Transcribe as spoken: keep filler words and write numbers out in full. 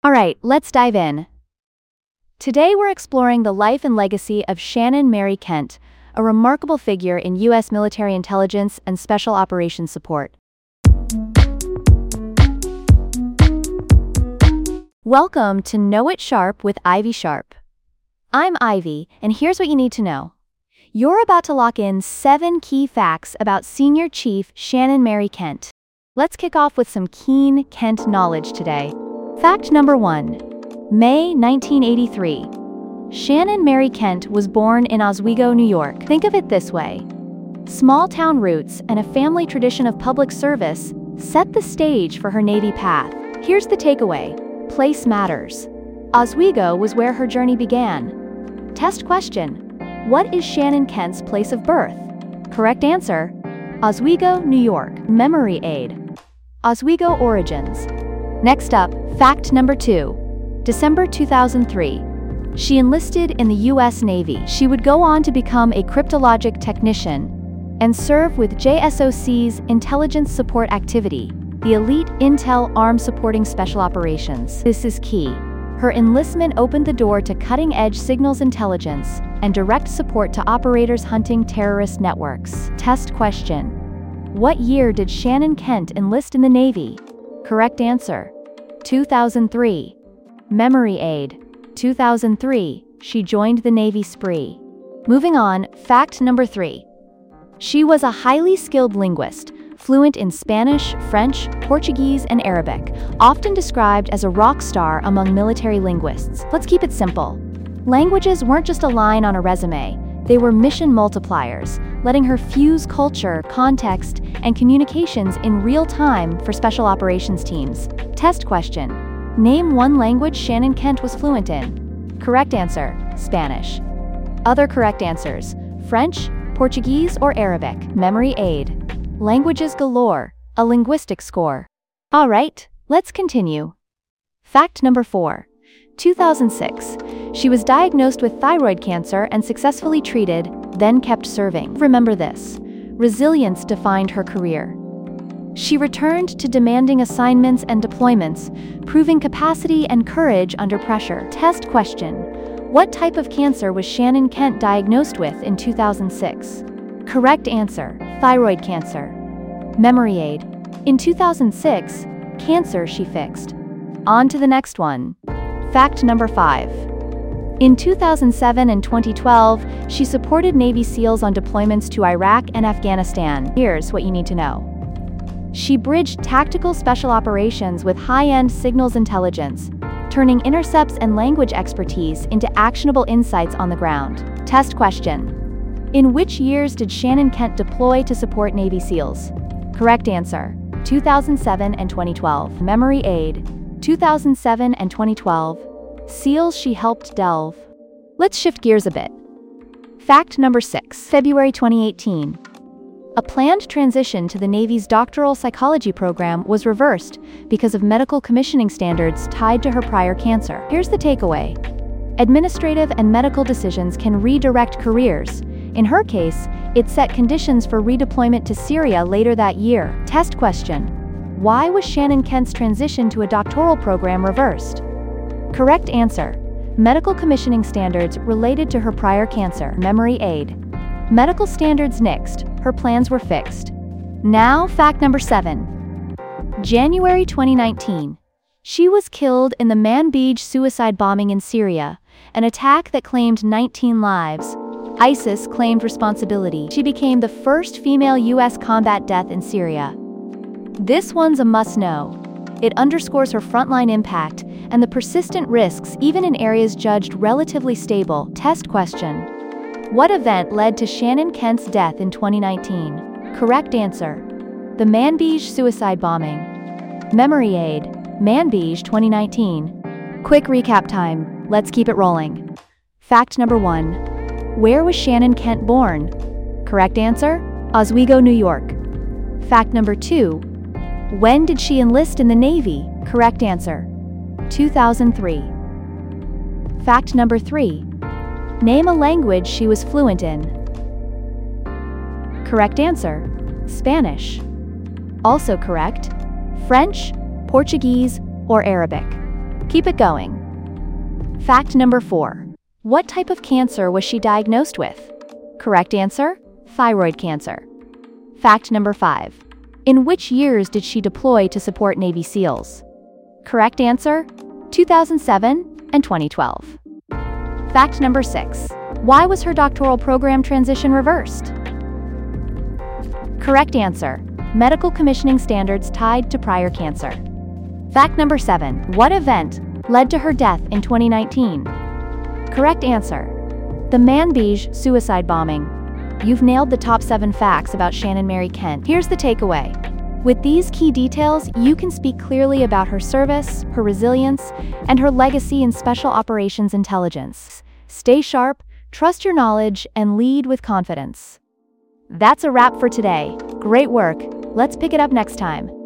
Alright, let's dive in. Today we're exploring the life and legacy of Shannon Mary Kent, a remarkable figure in U S military intelligence and special operations support. Welcome to Know It Sharp with Ivy Sharp. I'm Ivy, and here's what you need to know. You're about to lock in seven key facts about Senior Chief Shannon Mary Kent. Let's kick off with some keen Kent knowledge today. Fact number one. May nineteen eighty-three. Shannon Mary Kent was born in Oswego, New York. Think of it this way. Small-town roots and a family tradition of public service set the stage for her Navy path. Here's the takeaway. Place matters. Oswego was where her journey began. Test question. What is Shannon Kent's place of birth? Correct answer. Oswego, New York. Memory aid. Oswego origins. Next up, fact number two. December two thousand three. She enlisted in the U S Navy. She would go on to become a cryptologic technician and serve with J S O C's Intelligence Support Activity, the elite intel arm supporting special operations. This is key. Her enlistment opened the door to cutting-edge signals intelligence and direct support to operators hunting terrorist networks. Test question. What year did Shannon Kent enlist in the Navy? Correct answer. two thousand three. Memory aid. two thousand three, she joined the Navy S P R I. Moving on, fact number three. She was a highly skilled linguist, fluent in Spanish, French, Portuguese, and Arabic, often described as a rock star among military linguists. Let's keep it simple. Languages weren't just a line on a resume, they were mission multipliers, letting her fuse culture, context, and communications in real time for special operations teams. Test question. Name one language Shannon Kent was fluent in. Correct answer, Spanish. Other correct answers, French, Portuguese, or Arabic. Memory aid. Languages galore, a linguistic score. All right, let's continue. Fact number four. two thousand six. She was diagnosed with thyroid cancer and successfully treated, then kept serving. Remember this. Resilience defined her career. She returned to demanding assignments and deployments, proving capacity and courage under pressure. Test question. What type of cancer was Shannon Kent diagnosed with in two thousand six? Correct answer, thyroid cancer. Memory aid. In two thousand six, cancer she fixed. On to the next one. Fact number five. In two thousand seven and twenty twelve, she supported Navy SEALs on deployments to Iraq and Afghanistan. Here's what you need to know. She bridged tactical special operations with high-end signals intelligence, turning intercepts and language expertise into actionable insights on the ground. Test question. In which years did Shannon Kent deploy to support Navy SEALs? Correct answer, two thousand seven and twenty twelve. Memory aid, two thousand seven and twenty twelve. SEALs she helped delve. Let's shift gears a bit. Fact number six. February twenty eighteen. A planned transition to the Navy's doctoral psychology program was reversed because of medical commissioning standards tied to her prior cancer. Here's the takeaway. Administrative and medical decisions can redirect careers. In her case, it set conditions for redeployment to Syria later that year. Test question. Why was Shannon Kent's transition to a doctoral program reversed? Correct answer. Medical commissioning standards related to her prior cancer. Memory aid. Medical standards nixed. Her plans were fixed. Now, fact number seven. January twenty nineteen. She was killed in the Manbij suicide bombing in Syria, an attack that claimed nineteen lives. ISIS claimed responsibility. She became the first female U S combat death in Syria. This one's a must-know. It underscores her frontline impact and the persistent risks even in areas judged relatively stable. Test question. What event led to Shannon Kent's death in twenty nineteen? Correct answer. The Manbij suicide bombing. Memory aid. Manbij twenty nineteen. Quick recap time. Let's keep it rolling. Fact number one. Where was Shannon Kent born? Correct answer. Oswego, New York. Fact number two. When did she enlist in the Navy? Correct answer. two thousand three. Fact number three. Name a language she was fluent in. Correct answer, Spanish. Also correct, French, Portuguese, or Arabic. Keep it going. Fact number four. What type of cancer was she diagnosed with? Correct answer: thyroid cancer. Fact number five. In which years did she deploy to support Navy SEALs? Correct answer: two thousand seven and twenty twelve. Fact number six. Why was her doctoral program transition reversed? Correct answer: medical commissioning standards tied to prior cancer. Fact number seven. What event led to her death in twenty nineteen? Correct answer: the Manbij suicide bombing. You've nailed the top seven facts about Shannon Mary Kent. Here's the takeaway. With these key details, you can speak clearly about her service, her resilience, and her legacy in Special Operations Intelligence. Stay sharp, trust your knowledge, and lead with confidence. That's a wrap for today. Great work. Let's pick it up next time.